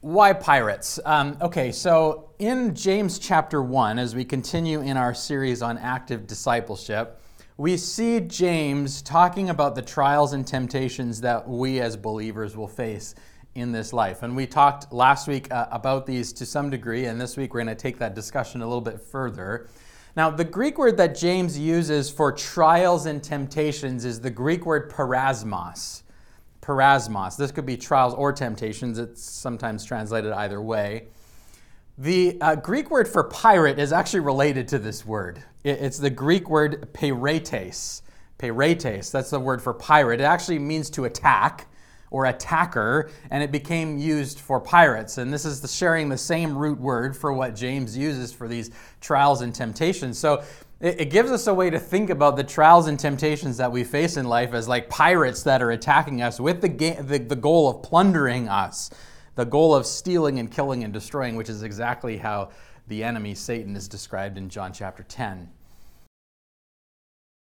Why pirates? Okay, so in James chapter 1, as we continue in our series on active discipleship, we see James talking about the trials and temptations that we as believers will face in this life. And we talked last week about these to some degree, and this week we're going to take that discussion a little bit further. Now, the Greek word that James uses for trials and temptations is the Greek word parasmos. Parasmos. This could be trials or temptations. It's sometimes translated either way. The Greek word for pirate is actually related to this word. It's the Greek word peiretes. Peiretes, that's the word for pirate. It actually means to attack or attacker, and it became used for pirates. And this is sharing the same root word for what James uses for these trials and temptations. So it gives us a way to think about the trials and temptations that we face in life as like pirates that are attacking us with the goal of plundering us, the goal of stealing and killing and destroying, which is exactly how the enemy, Satan, is described in John chapter 10.